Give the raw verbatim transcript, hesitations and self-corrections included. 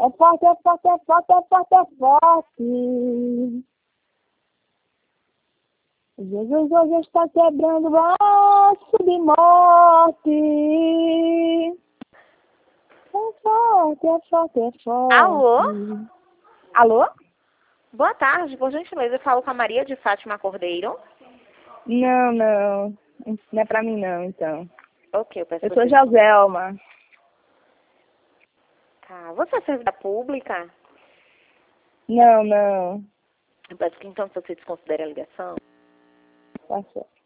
É forte, é forte, é forte, é forte, é forte. Jesus hoje está quebrando laço de morte. É forte, é forte, é forte. Alô? Alô? Boa tarde, por gentileza, eu falo com a Maria de Fátima Cordeiro. Não, não. Não é pra mim não, então. Ok, eu peço Eu que sou você... Joselma. Tá, você é servidora pública? Não, não. Eu peço que então você desconsidere a ligação. Tá certo.